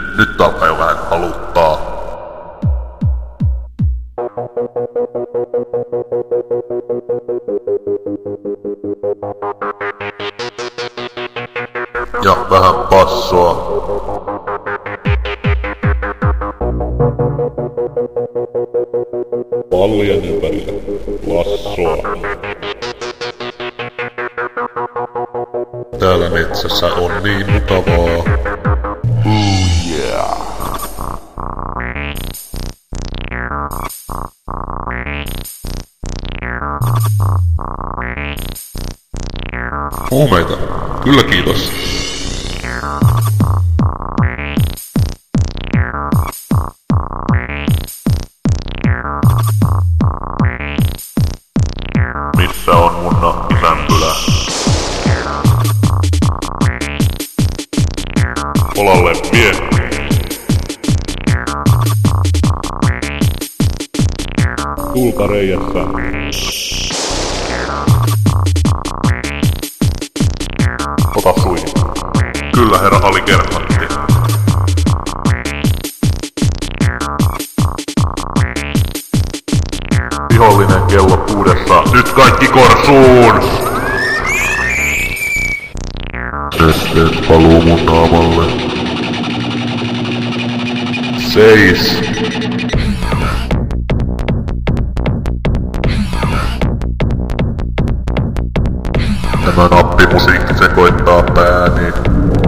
Nyt alkaa jo vähän haluttaa. Ja vähän passoa. Pallien ympärillä lassoa. Täällä metsässä on niin mukavaa. Yeah. Huumeita. Kyllä kiitos. Missä on mun nakkisämpylä? Olalle vie. Tulpareijässä. Ota suihin. Kyllä herra alikersantti. Vihollinen kello 6. Nyt kaikki korsuun! Nyt paluu mun naamalle. Seis! Tämä nappimusiikki sekoittaa pääni.